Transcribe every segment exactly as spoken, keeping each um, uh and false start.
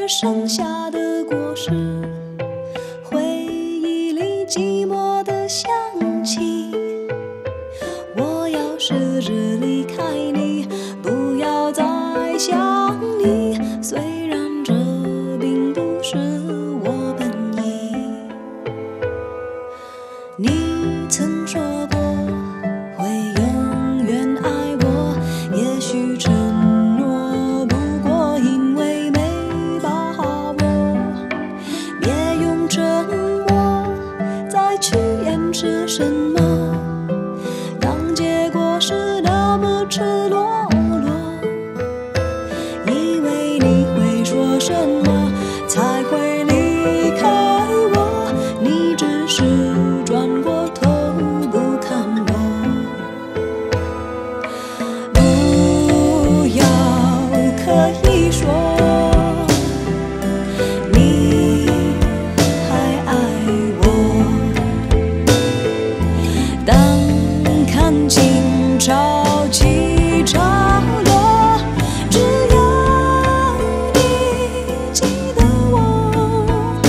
只剩下的果实，回忆里寂寞的香气。我要试着离开你，不要再想你，虽然这并不是我本意。你曾说过会永远爱我，也许承诺不过因为没把握，别用沉默再去掩饰什么，当结果是那么赤裸裸。以为你会说什么才会离开我，你只是转过头不看我。不要刻意说你还爱我，当看清潮起潮落，只要你记得我。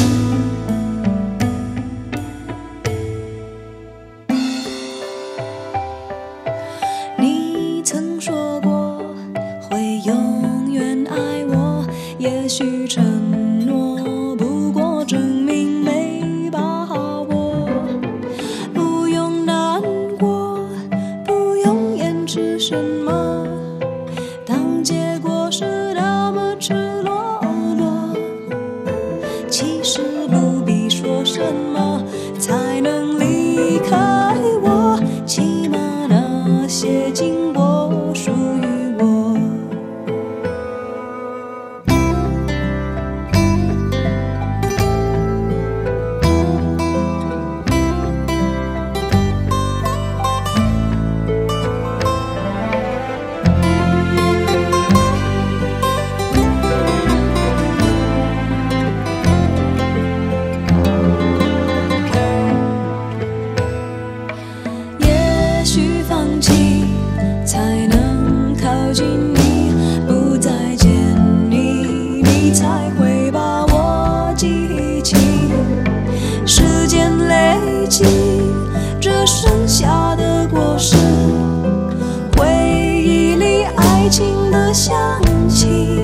你曾说过会永远爱我，也许承诺不过证明没把握，不用难过，不用掩饰什么，当结果是那么赤裸裸。其实不必说什么才能离开我，起码那些经过属于我。也许放弃才能靠近你，不再见你，你才会把我记起。时间累积这剩下的果实，回忆里爱情的香气。